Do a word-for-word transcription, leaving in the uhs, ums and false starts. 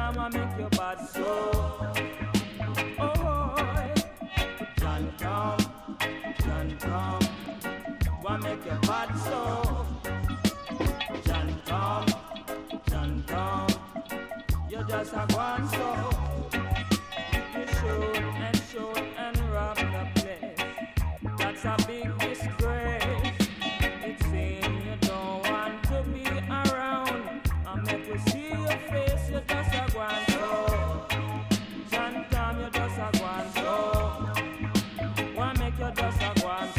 Jah want make you bad so. Oh, John come, John come, want make you bad so. John come, John come, you just a gone so.